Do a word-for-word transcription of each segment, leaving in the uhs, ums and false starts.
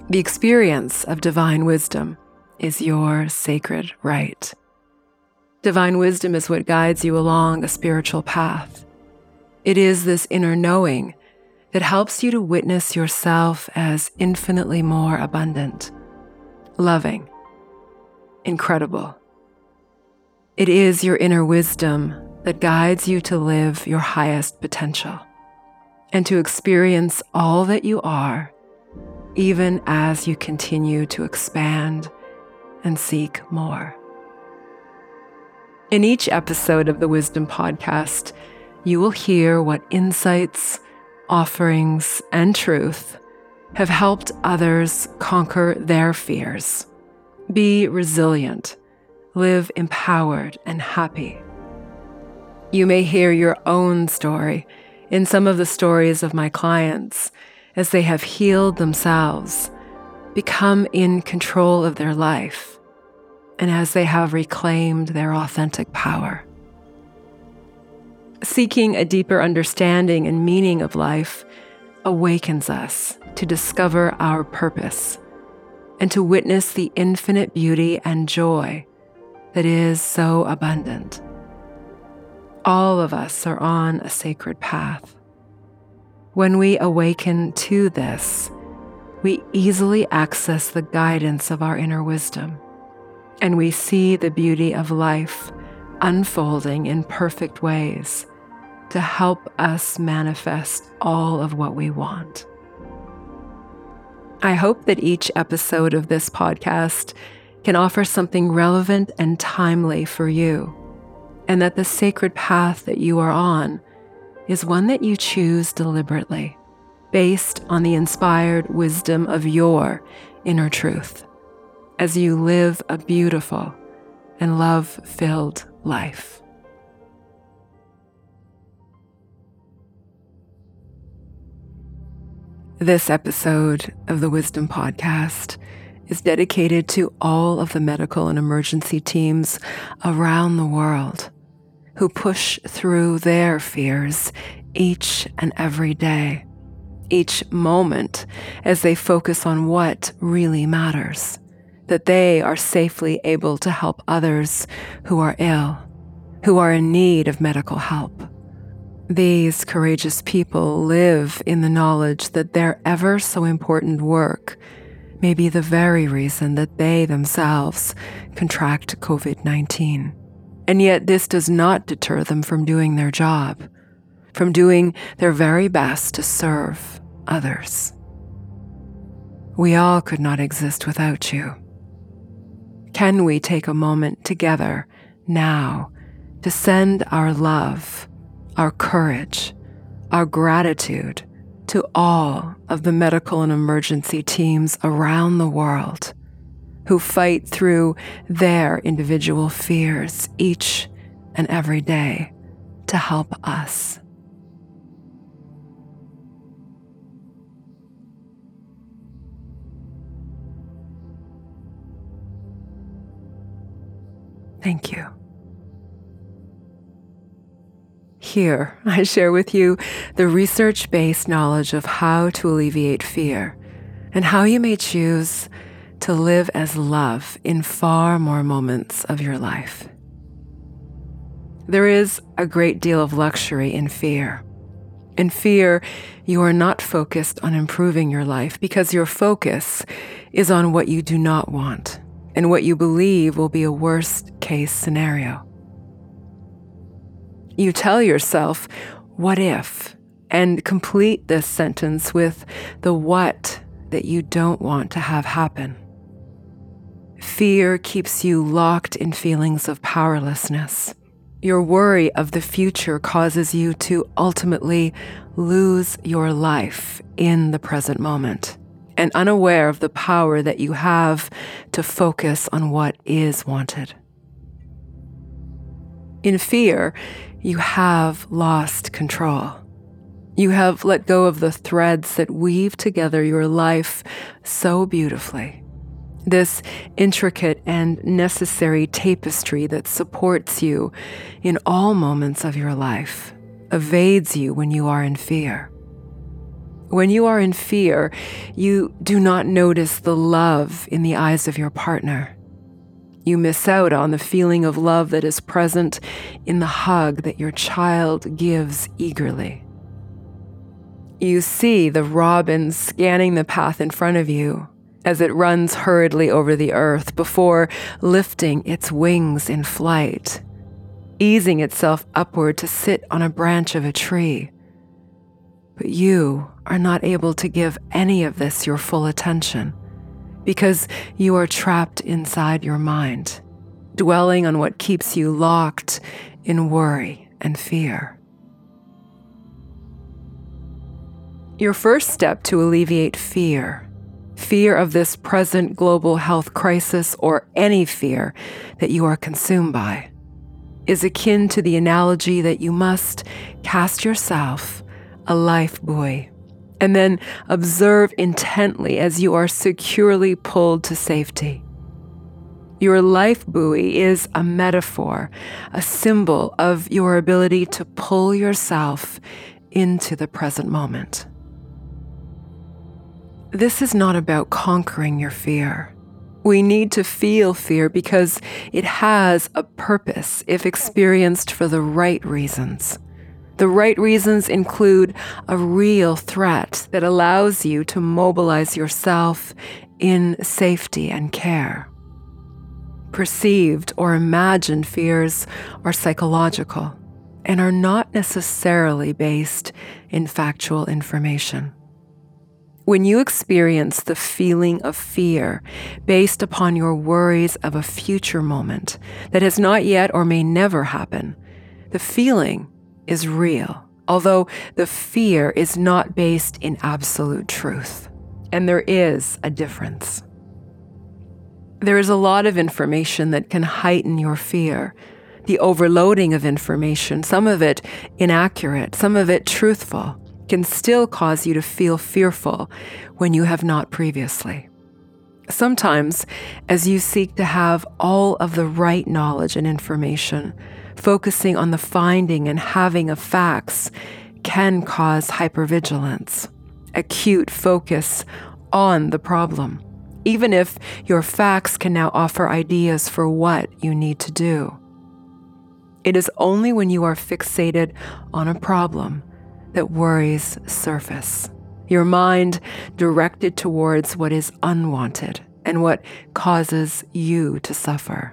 The experience of divine wisdom is your sacred right. Divine wisdom is what guides you along a spiritual path. It is this inner knowing that helps you to witness yourself as infinitely more abundant, loving, incredible. It is your inner wisdom that guides you to live your highest potential and to experience all that you are, even as you continue to expand and seek more. In each episode of the Wisdom Podcast, you will hear what insights, offerings, and truth have helped others conquer their fears, be resilient, live empowered and happy. You may hear your own story in some of the stories of my clients as they have healed themselves, become in control of their life, and as they have reclaimed their authentic power. Seeking a deeper understanding and meaning of life awakens us to discover our purpose and to witness the infinite beauty and joy that is so abundant. All of us are on a sacred path. When we awaken to this, we easily access the guidance of our inner wisdom, and we see the beauty of life unfolding in perfect ways to help us manifest all of what we want. I hope that each episode of this podcast can offer something relevant and timely for you, and that the sacred path that you are on is one that you choose deliberately, based on the inspired wisdom of your inner truth, as you live a beautiful and love-filled life. This episode of the Wisdom Podcast is dedicated to all of the medical and emergency teams around the world who push through their fears each and every day, each moment, as they focus on what really matters, that they are safely able to help others who are ill, who are in need of medical help. These courageous people live in the knowledge that their ever so important work may be the very reason that they themselves contract covid nineteen. And yet this does not deter them from doing their job, from doing their very best to serve others. We all could not exist without you. Can we take a moment together now to send our love, our courage, our gratitude to all of the medical and emergency teams around the world who fight through their individual fears each and every day to help us. Thank you. Here, I share with you the research-based knowledge of how to alleviate fear and how you may choose to live as love in far more moments of your life. There is a great deal of luxury in fear. In fear, you are not focused on improving your life because your focus is on what you do not want and what you believe will be a worst-case scenario. You tell yourself, what if, and complete this sentence with the what that you don't want to have happen. Fear keeps you locked in feelings of powerlessness. Your worry of the future causes you to ultimately lose your life in the present moment, and unaware of the power that you have to focus on what is wanted. In fear, you have lost control. You have let go of the threads that weave together your life so beautifully. This intricate and necessary tapestry that supports you in all moments of your life, evades you when you are in fear. When you are in fear, you do not notice the love in the eyes of your partner. You miss out on the feeling of love that is present in the hug that your child gives eagerly. You see the robin scanning the path in front of you as it runs hurriedly over the earth before lifting its wings in flight, easing itself upward to sit on a branch of a tree. But you are not able to give any of this your full attention because you are trapped inside your mind, dwelling on what keeps you locked in worry and fear. Your first step to alleviate fear, fear of this present global health crisis or any fear that you are consumed by, is akin to the analogy that you must cast yourself a life buoy and then observe intently as you are securely pulled to safety. Your life buoy is a metaphor, a symbol of your ability to pull yourself into the present moment. This is not about conquering your fear. We need to feel fear because it has a purpose if experienced for the right reasons. The right reasons include a real threat that allows you to mobilize yourself in safety and care. Perceived or imagined fears are psychological and are not necessarily based in factual information. When you experience the feeling of fear based upon your worries of a future moment that has not yet or may never happen, the feeling is real, although the fear is not based in absolute truth. And there is a difference. There is a lot of information that can heighten your fear. The overloading of information, some of it inaccurate, some of it truthful, can still cause you to feel fearful when you have not previously. Sometimes, as you seek to have all of the right knowledge and information, focusing on the finding and having of facts can cause hypervigilance, acute focus on the problem, even if your facts can now offer ideas for what you need to do. It is only when you are fixated on a problem that worries surface, your mind directed towards what is unwanted and what causes you to suffer.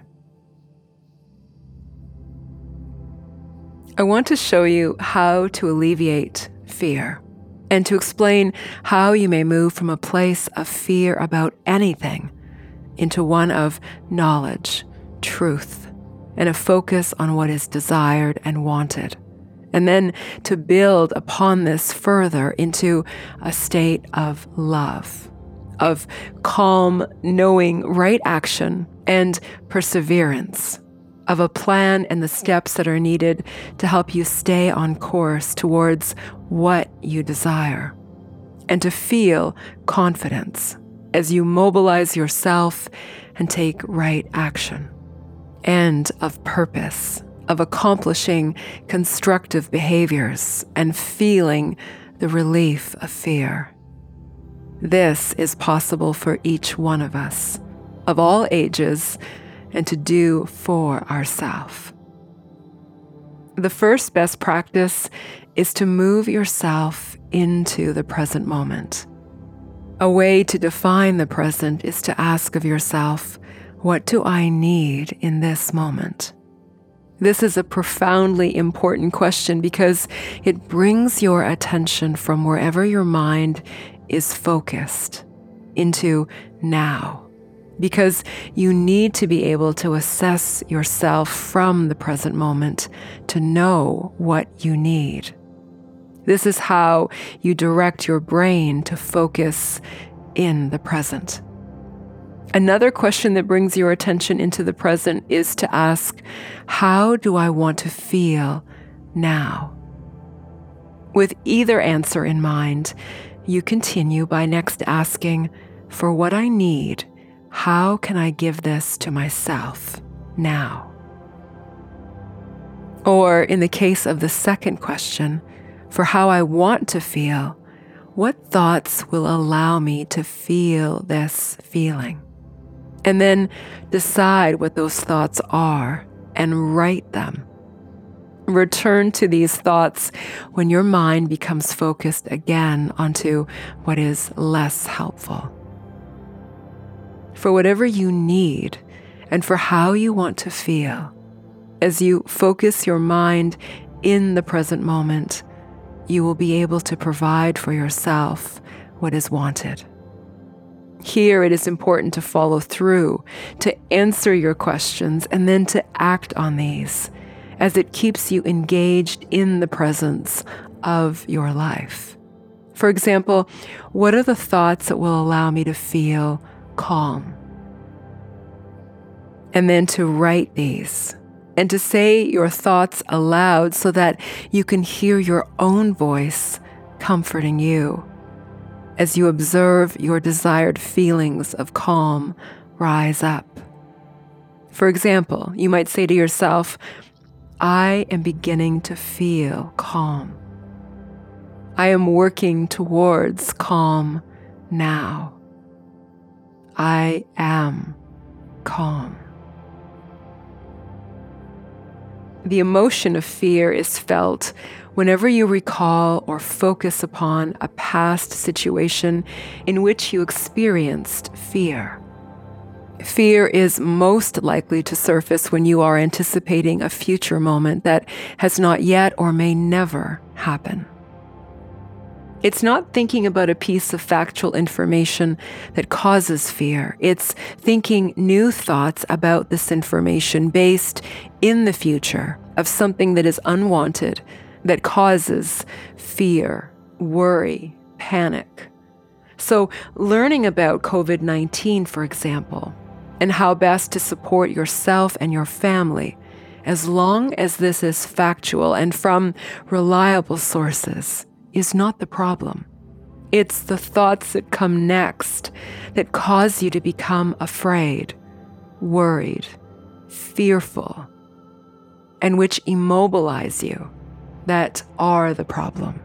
I want to show you how to alleviate fear and to explain how you may move from a place of fear about anything into one of knowledge, truth, and a focus on what is desired and wanted. And then to build upon this further into a state of love, of calm, knowing right action and perseverance, of a plan and the steps that are needed to help you stay on course towards what you desire, and to feel confidence as you mobilize yourself and take right action, and of purpose, of accomplishing constructive behaviors and feeling the relief of fear. This is possible for each one of us, of all ages, and to do for ourselves. The first best practice is to move yourself into the present moment. A way to define the present is to ask of yourself, what do I need in this moment? This is a profoundly important question because it brings your attention from wherever your mind is focused into now, because you need to be able to assess yourself from the present moment to know what you need. This is how you direct your brain to focus in the present. Another question that brings your attention into the present is to ask, how do I want to feel now? With either answer in mind, you continue by next asking, for what I need, how can I give this to myself now? Or in the case of the second question, for how I want to feel, what thoughts will allow me to feel this feeling? And then decide what those thoughts are and write them. Return to these thoughts when your mind becomes focused again onto what is less helpful. For whatever you need and for how you want to feel, as you focus your mind in the present moment, you will be able to provide for yourself what is wanted. Here, it is important to follow through, to answer your questions, and then to act on these, as it keeps you engaged in the presence of your life. For example, what are the thoughts that will allow me to feel calm? And then to write these and to say your thoughts aloud so that you can hear your own voice comforting you as you observe your desired feelings of calm rise up. For example, you might say to yourself, I am beginning to feel calm. I am working towards calm now. I am calm. The emotion of fear is felt whenever you recall or focus upon a past situation in which you experienced fear. Fear is most likely to surface when you are anticipating a future moment that has not yet or may never happen. It's not thinking about a piece of factual information that causes fear. It's thinking new thoughts about this information based in the future of something that is unwanted, that causes fear, worry, panic. So, learning about covid nineteen, for example, and how best to support yourself and your family, as long as this is factual and from reliable sources, is not the problem. It's the thoughts that come next that cause you to become afraid, worried, fearful, and which immobilize you that are the problem.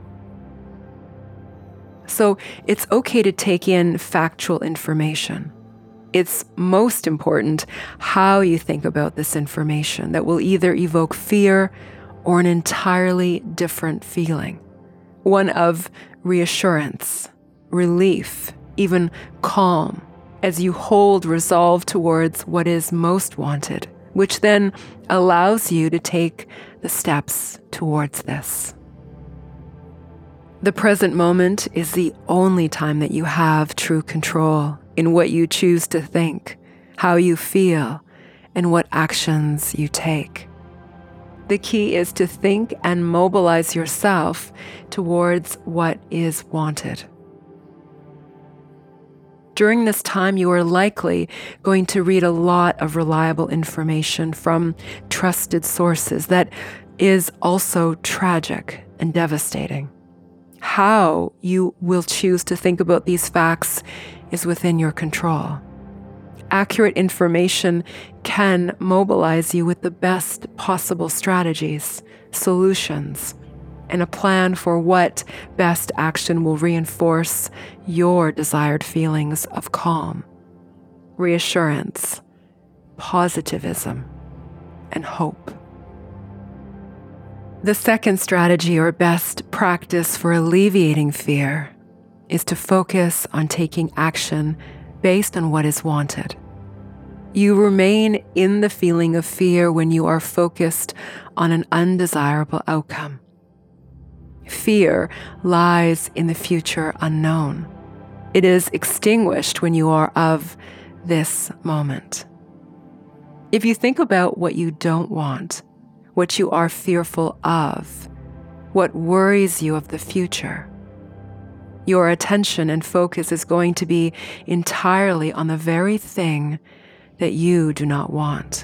So it's okay to take in factual information. It's most important how you think about this information that will either evoke fear or an entirely different feeling. One of reassurance, relief, even calm, as you hold resolve towards what is most wanted, which then allows you to take the steps towards this. The present moment is the only time that you have true control in what you choose to think, how you feel, and what actions you take. The key is to think and mobilize yourself towards what is wanted. During this time, you are likely going to read a lot of reliable information from trusted sources that is also tragic and devastating. How you will choose to think about these facts is within your control. Accurate information can mobilize you with the best possible strategies, solutions, and a plan for what best action will reinforce your desired feelings of calm, reassurance, positivism, and hope. The second strategy or best practice for alleviating fear is to focus on taking action based on what is wanted. You remain in the feeling of fear when you are focused on an undesirable outcome. Fear lies in the future unknown. It is extinguished when you are of this moment. If you think about what you don't want, what you are fearful of, what worries you of the future, your attention and focus is going to be entirely on the very thing that you do not want.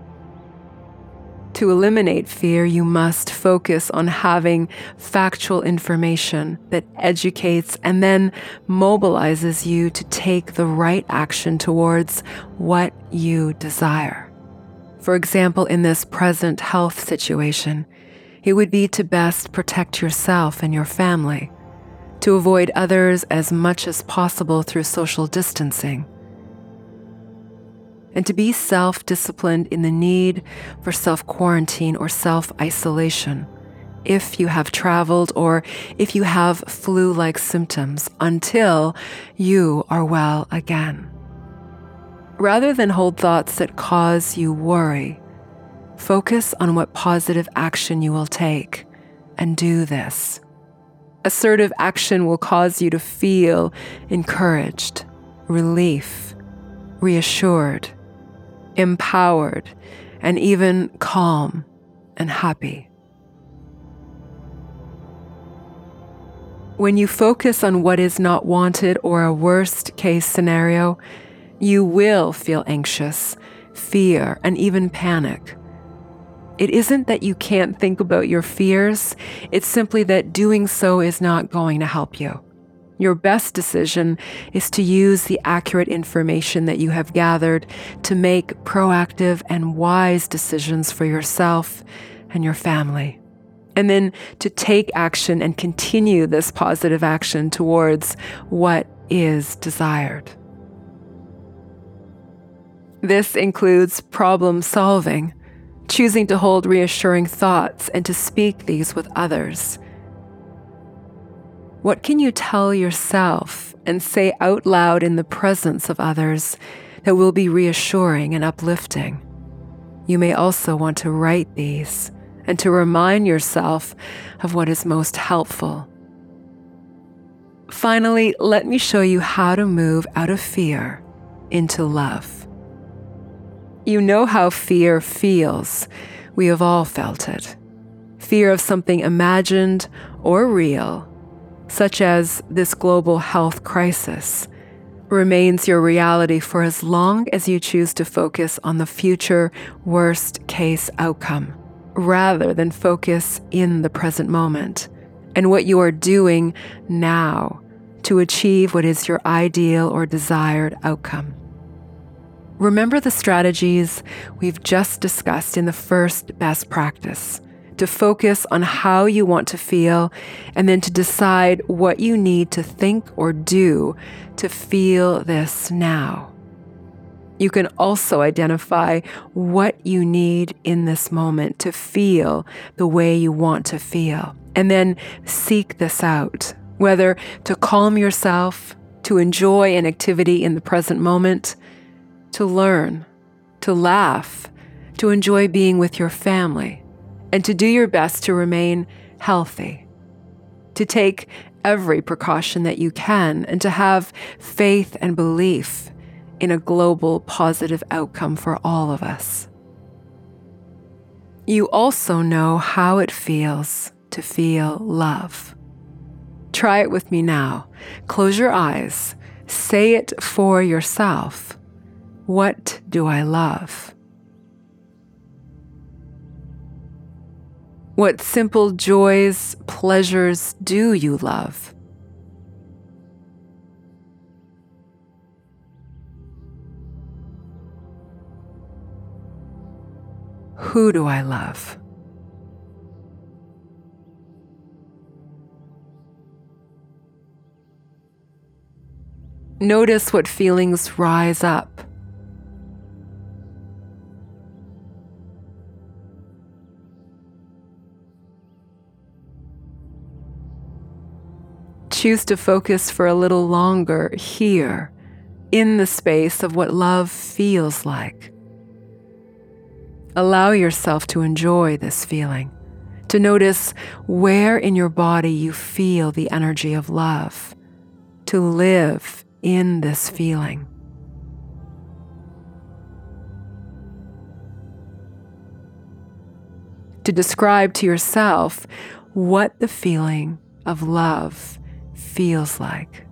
To eliminate fear, you must focus on having factual information that educates and then mobilizes you to take the right action towards what you desire. For example, in this present health situation, it would be to best protect yourself and your family, to avoid others as much as possible through social distancing, and to be self-disciplined in the need for self-quarantine or self-isolation if you have traveled or if you have flu-like symptoms until you are well again. Rather than hold thoughts that cause you worry, focus on what positive action you will take and do this. Assertive action will cause you to feel encouraged, relief, reassured, empowered, and even calm and happy. When you focus on what is not wanted or a worst-case scenario, you will feel anxious, fear, and even panic. It isn't that you can't think about your fears, it's simply that doing so is not going to help you. Your best decision is to use the accurate information that you have gathered to make proactive and wise decisions for yourself and your family, and then to take action and continue this positive action towards what is desired. This includes problem solving, choosing to hold reassuring thoughts and to speak these with others. What can you tell yourself and say out loud in the presence of others that will be reassuring and uplifting? You may also want to write these and to remind yourself of what is most helpful. Finally, let me show you how to move out of fear into love. You know how fear feels. We have all felt it. Fear of something imagined or real, such as this global health crisis, remains your reality for as long as you choose to focus on the future worst-case outcome, rather than focus in the present moment and what you are doing now to achieve what is your ideal or desired outcome. Remember the strategies we've just discussed in the first best practice, to focus on how you want to feel and then to decide what you need to think or do to feel this now. You can also identify what you need in this moment to feel the way you want to feel, and then seek this out, whether to calm yourself, to enjoy an activity in the present moment, to learn, to laugh, to enjoy being with your family, and to do your best to remain healthy, to take every precaution that you can, and to have faith and belief in a global positive outcome for all of us. You also know how it feels to feel love. Try it with me now. Close your eyes. Say it for yourself. What do I love? What simple joys, pleasures do you love? Who do I love? Notice what feelings rise up. Choose to focus for a little longer here, in the space of what love feels like. Allow yourself to enjoy this feeling, to notice where in your body you feel the energy of love, to live in this feeling. To describe to yourself what the feeling of love feels like.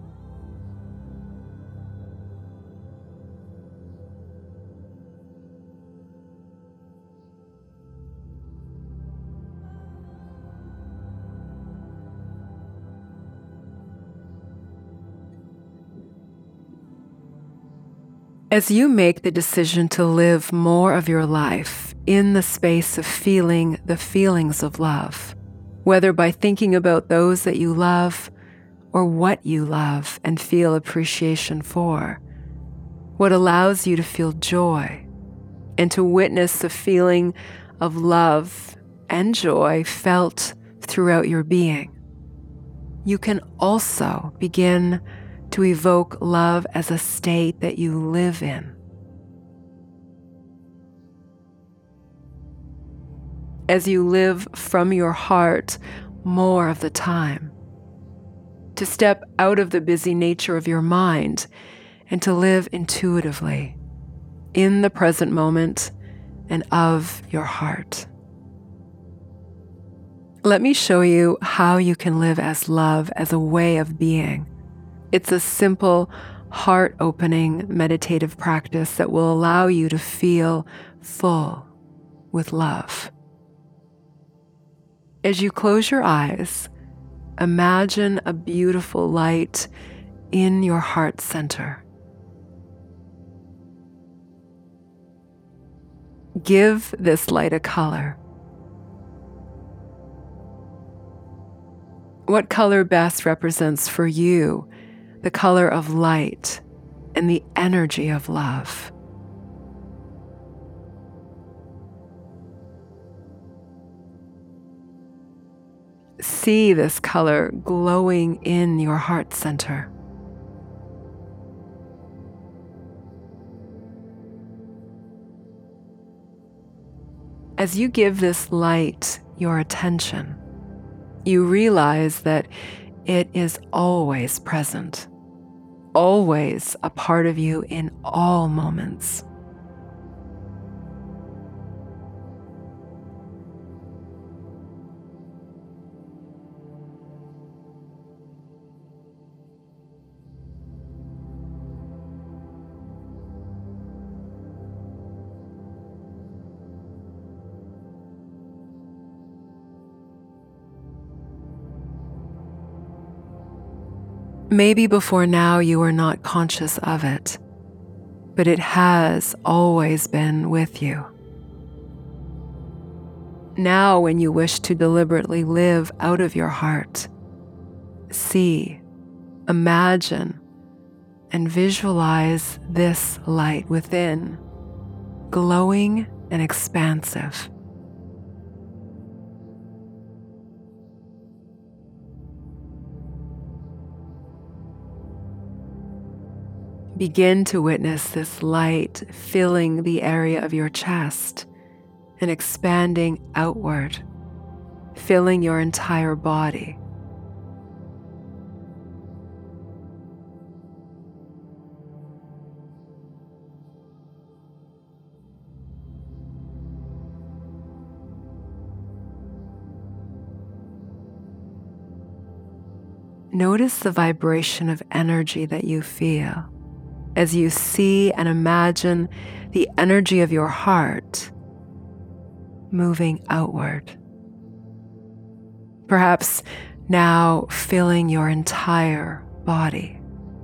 As you make the decision to live more of your life in the space of feeling the feelings of love, whether by thinking about those that you love or what you love and feel appreciation for, what allows you to feel joy and to witness the feeling of love and joy felt throughout your being. You can also begin to evoke love as a state that you live in. As you live from your heart more of the time, to step out of the busy nature of your mind and to live intuitively in the present moment and of your heart. Let me show you how you can live as love as a way of being. It's a simple, heart-opening meditative practice that will allow you to feel full with love. As you close your eyes, imagine a beautiful light in your heart center. Give this light a color. What color best represents for you the color of light and the energy of love? See this color glowing in your heart center. As you give this light your attention, you realize that it is always present, always a part of you in all moments. Maybe before now you were not conscious of it, but it has always been with you. Now, when you wish to deliberately live out of your heart, see, imagine, and visualize this light within, glowing and expansive. Begin to witness this light filling the area of your chest and expanding outward, filling your entire body. Notice the vibration of energy that you feel as you see and imagine the energy of your heart moving outward. Perhaps now filling your entire body.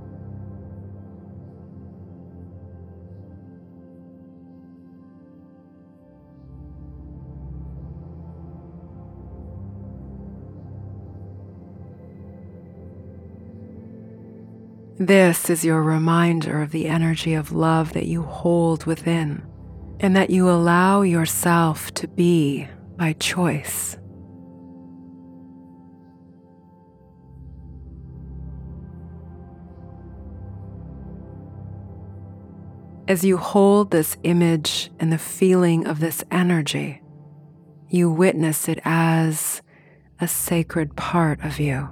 This is your reminder of the energy of love that you hold within and that you allow yourself to be by choice. As you hold this image and the feeling of this energy, you witness it as a sacred part of you.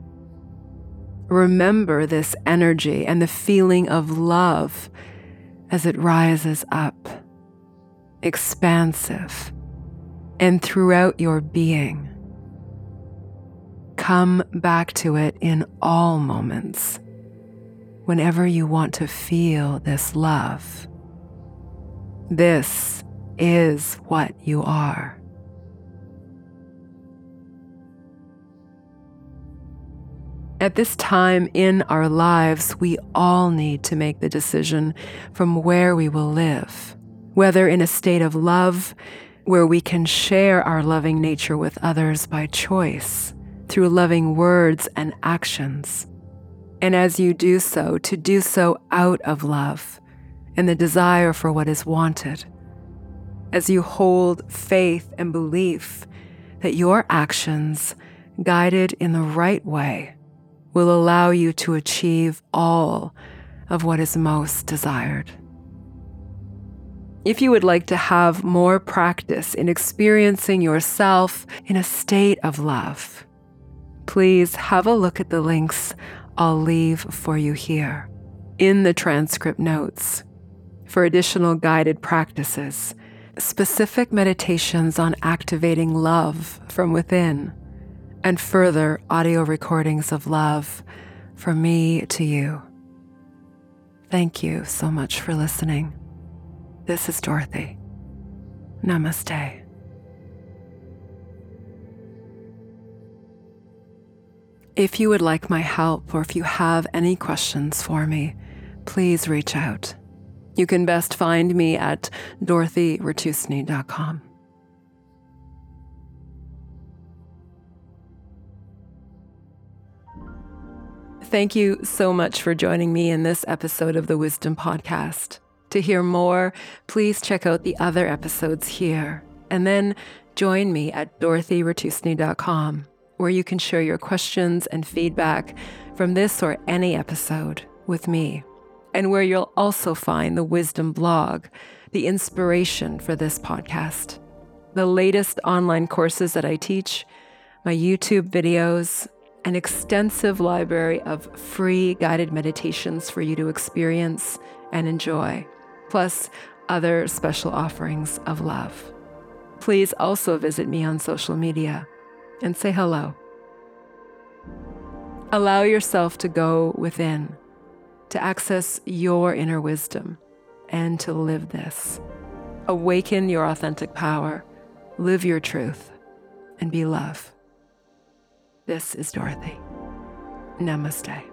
Remember this energy and the feeling of love as it rises up, expansive, and throughout your being. Come back to it in all moments, whenever you want to feel this love. This is what you are. At this time in our lives, we all need to make the decision from where we will live, whether in a state of love, where we can share our loving nature with others by choice, through loving words and actions. And as you do so, to do so out of love and the desire for what is wanted. As you hold faith and belief that your actions, guided in the right way, will allow you to achieve all of what is most desired. If you would like to have more practice in experiencing yourself in a state of love, please have a look at the links I'll leave for you here in the transcript notes for additional guided practices, specific meditations on activating love from within, and further audio recordings of love from me to you. Thank you so much for listening. This is Dorothy. Namaste. If you would like my help or if you have any questions for me, please reach out. You can best find me at dorothy ratusny dot com. Thank you so much for joining me in this episode of the Wisdom Podcast. To hear more, please check out the other episodes here, and then join me at dorothy ratusny dot com, where you can share your questions and feedback from this or any episode with me, and where you'll also find the Wisdom blog, the inspiration for this podcast, the latest online courses that I teach, my YouTube videos, an extensive library of free guided meditations for you to experience and enjoy, plus other special offerings of love. Please also visit me on social media and say hello. Allow yourself to go within, to access your inner wisdom, and to live this. Awaken your authentic power, live your truth, and be love. This is Dorothy. Namaste.